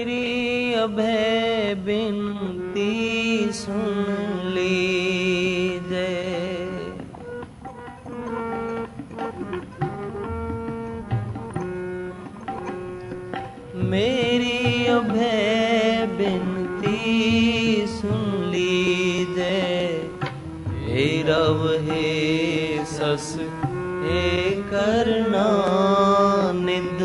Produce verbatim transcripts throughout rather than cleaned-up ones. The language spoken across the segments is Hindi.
मेरी अभय बिनती सुन लीजिए। मेरी अभय बिनती सुन लीजिए। हे रव हे सस हे करना निध।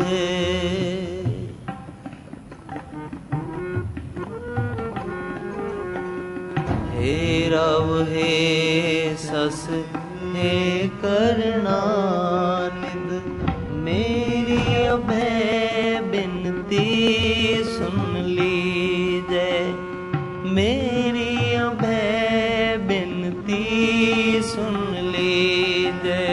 हे रव हे सस हे करना निध। मेरी अभय बिनती सुन लीजिए। मेरी अभय बिनती सुन लीजिए।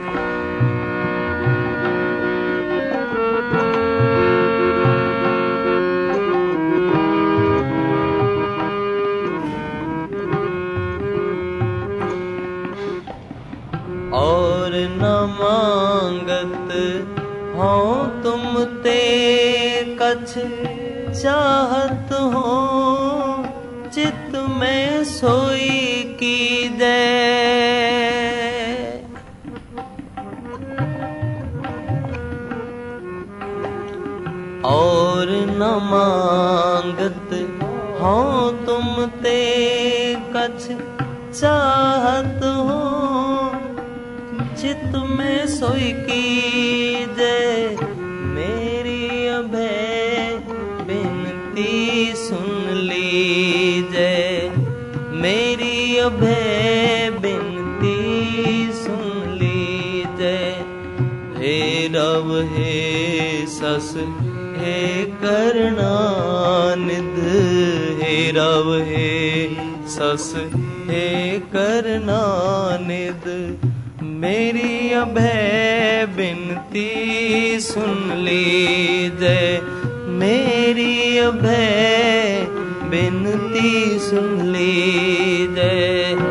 और न मांगत हो तुम ते कछ, चाहत हो चित में सोई कीजै। और न मांगत हो तुम ते कछ, चाहत हो चित में सोई कीजै। मेरी अभय बिनती सुन लीजै। मेरी अभय बिनती सुन लीजै। हे रव हे सस हे करना निध। हे रव हे सस हे करना निध। मेरी अभय बिनती सुन लीजै। मेरी अभय बिनती सुन लीजै।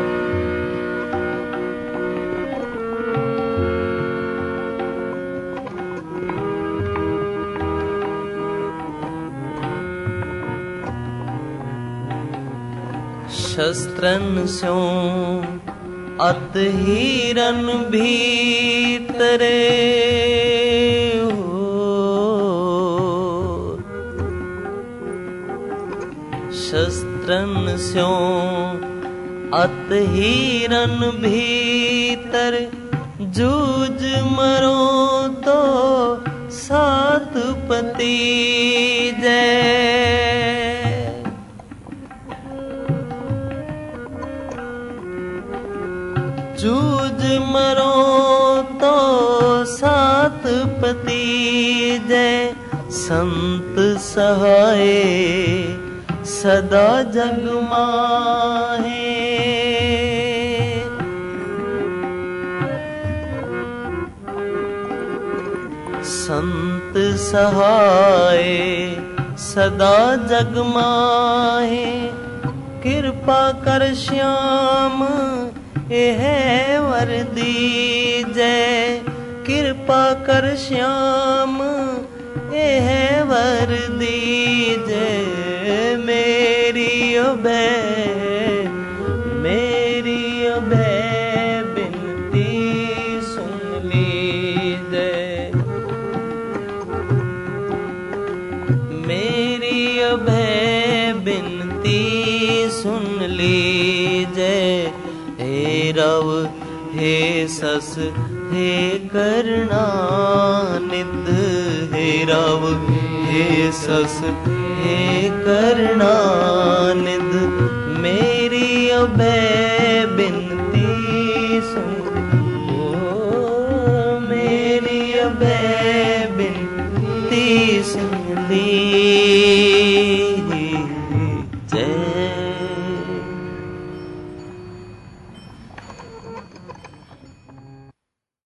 शस्त्रन स्यों अत हीरन भीतरे हो। शस्त्रन स्यों अत हीरन भीतर, जूझ मरो तो सात पतीजै। जूझ मरो तो सात पतीजै। संत सहाय सदा जग माहे। संत सहाय सदा जग माहे। कृपा कर श्याम एह वर दीजै। कृपा कर श्याम एह वर दीजै। मेरी अभय मेरी अभय बिनती सुन लीजै। मेरी अभय बिनती सुन लीजै। हे रव हे सस हे करना निध। हे रव हे सस हे करना निध। मेरी अभय बिनती सुन। ओ मेरी अभय बिनती सुन ली।